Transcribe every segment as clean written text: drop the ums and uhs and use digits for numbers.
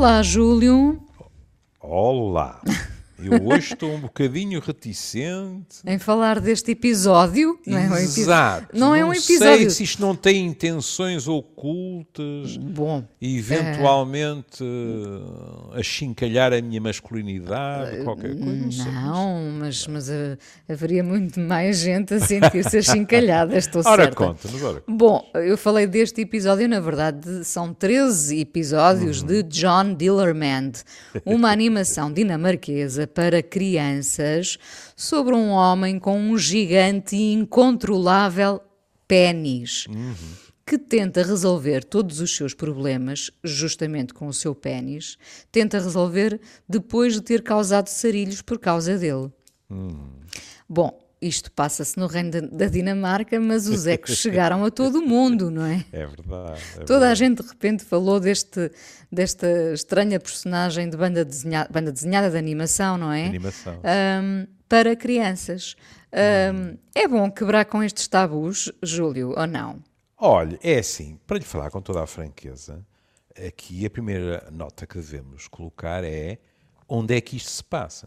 Olá, Júlio. Olá! Eu hoje estou um bocadinho reticente. Em falar deste episódio, não é um episódio. Exato. Não é um Não episódio. sei se isto não tem intenções ocultas, Bom, eventualmente achincalhar a minha masculinidade, qualquer coisa. Não sei. não, mas haveria muito mais gente a sentir-se achincalhada, estou Ora, certa. conta-nos, ora. Bom, eu falei deste episódio, na verdade, são 13 episódios de John Dillermand, uma animação dinamarquesa para crianças sobre um homem com um gigante e incontrolável pénis, que tenta resolver todos os seus problemas, justamente com o seu pénis, tenta resolver depois de ter causado sarilhos por causa dele. Bom, isto passa-se no reino da Dinamarca, mas os ecos chegaram a todo o mundo, não é? É verdade. Toda a gente de repente falou desta estranha personagem de banda desenhada de animação, não é? Animação. Para crianças. É bom quebrar com estes tabus, Júlio, ou não? Olha, é assim, para lhe falar com toda a franqueza, aqui a primeira nota que devemos colocar é onde é que isto se passa.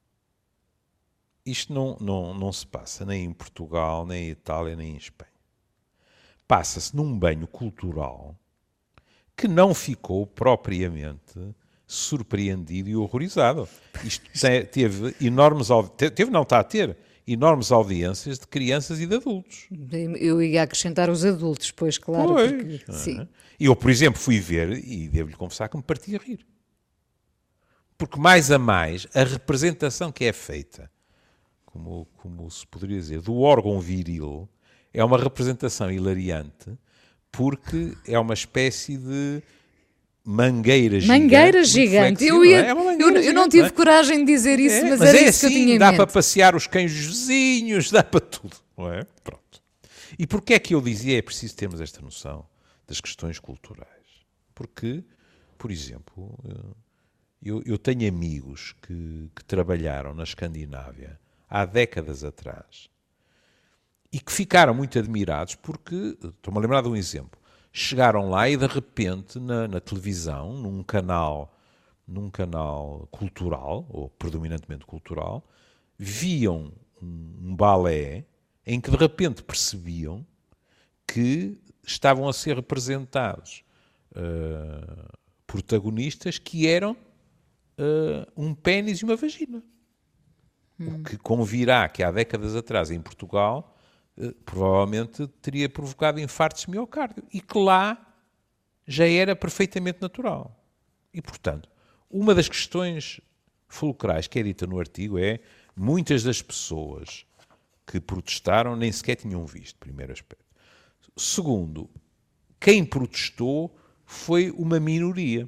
Isto não se passa nem em Portugal, nem em Itália, nem em Espanha. Passa-se num banho cultural que não ficou propriamente surpreendido e horrorizado. Isto teve enormes... está a ter enormes audiências de crianças e de adultos. Eu ia acrescentar os adultos, pois, claro. Pois, Porque, sim. Eu, por exemplo, fui ver e devo-lhe confessar que me parti a rir. Porque mais a mais, a representação que é feita, como se poderia dizer, do órgão viril, é uma representação hilariante, porque é uma espécie de mangueira gigante. Mangueira gigante. Eu não tive coragem de dizer isso, mas era isso que eu tinha em dá mente. para passear os cães vizinhos, dá para tudo, não é? Pronto. E porquê é que eu dizia é preciso termos esta noção das questões culturais? Porque, por exemplo, eu tenho amigos que trabalharam na Escandinávia há décadas atrás e que ficaram muito admirados porque, estou-me a lembrar de um exemplo, chegaram lá e de repente na televisão, num canal cultural, ou predominantemente cultural, viam um balé em que de repente percebiam que estavam a ser representados protagonistas que eram um pénis e uma vagina. O que convirá que há décadas atrás em Portugal provavelmente teria provocado infartos de miocárdio e que lá já era perfeitamente natural. E, portanto, uma das questões fulcrais que é dita no artigo é muitas das pessoas que protestaram nem sequer tinham visto, primeiro aspecto. Segundo, quem protestou foi uma minoria.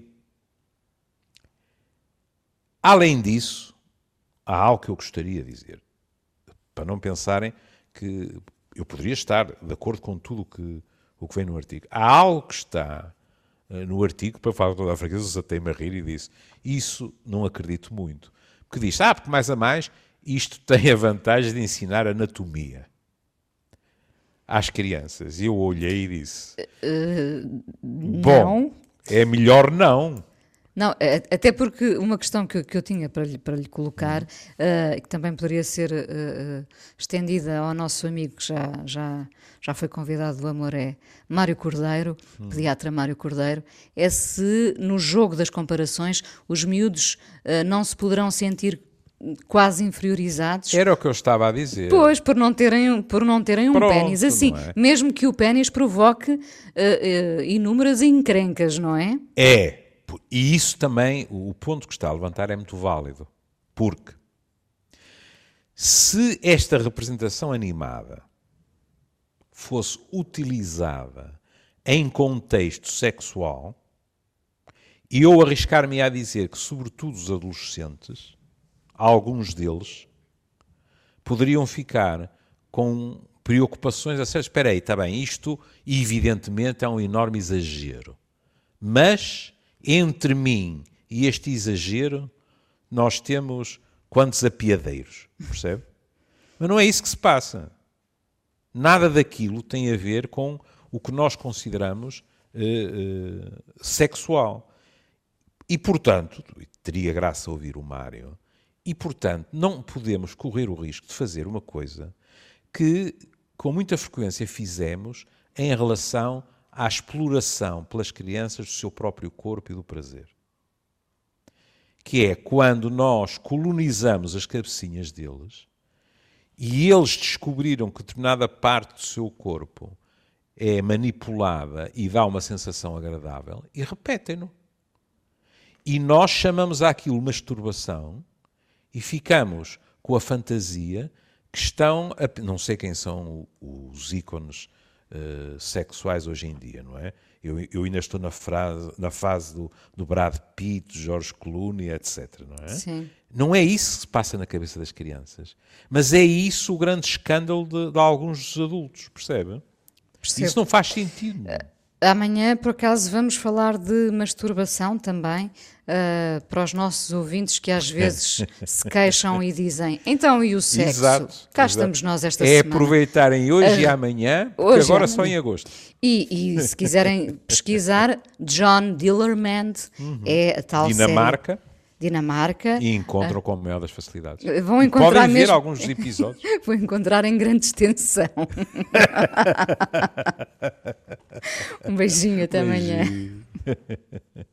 Além disso, há algo que eu gostaria de dizer, para não pensarem que eu poderia estar de acordo com tudo o que vem no artigo. Há algo que está no artigo, para falar com toda a franqueza, desatei-me a rir e disse, isso não acredito muito. Porque diz, porque mais a mais, isto tem a vantagem de ensinar anatomia às crianças. E eu olhei e disse, bom, é melhor não. Não, até porque uma questão que eu tinha para lhe colocar, que também poderia ser estendida ao nosso amigo que já foi convidado do Amoré, Mário Cordeiro, pediatra Mário Cordeiro, é se no jogo das comparações os miúdos não se poderão sentir quase inferiorizados. Era o que eu estava a dizer. Pois, por não terem um pénis. Assim, mesmo que o pénis provoque inúmeras encrencas, não é? É. E isso também, o ponto que está a levantar é muito válido. Porque se esta representação animada fosse utilizada em contexto sexual, e eu arriscar-me a dizer que, sobretudo os adolescentes, alguns deles, poderiam ficar com preocupações a sério. Espera aí, está bem, isto evidentemente é um enorme exagero. Mas entre mim e este exagero, nós temos quantos apiadeiros, percebe? Mas não é isso que se passa. Nada daquilo tem a ver com o que nós consideramos sexual. E, portanto, teria graça ouvir o Mário, e, portanto, não podemos correr o risco de fazer uma coisa que, com muita frequência, fizemos em relação à exploração pelas crianças do seu próprio corpo e do prazer. Que é quando nós colonizamos as cabecinhas deles e eles descobriram que determinada parte do seu corpo é manipulada e dá uma sensação agradável e repetem-no. E nós chamamos àquilo masturbação e ficamos com a fantasia que estão... Não sei quem são os ícones sexuais hoje em dia, não é? Eu ainda estou na fase do Brad Pitt, do George Clooney, etc. Não é? Sim. Não é isso que se passa na cabeça das crianças. Mas é isso o grande escândalo de alguns dos adultos, percebe? Percebo. Isso não faz sentido. Amanhã, por acaso, vamos falar de masturbação também, para os nossos ouvintes que às vezes se queixam e dizem, então e o sexo? Exato, Cá exato. estamos nós esta É semana. aproveitarem hoje e amanhã, porque hoje e agora só amanhã. em agosto. E se quiserem pesquisar, John Dillermand é a tal Dinamarca. série. Dinamarca. E encontram com a maior das facilidades. Vão encontrar Podem ver mesmo... alguns dos episódios. Vou encontrar em grande extensão. Um beijinho, até amanhã. Beijinho.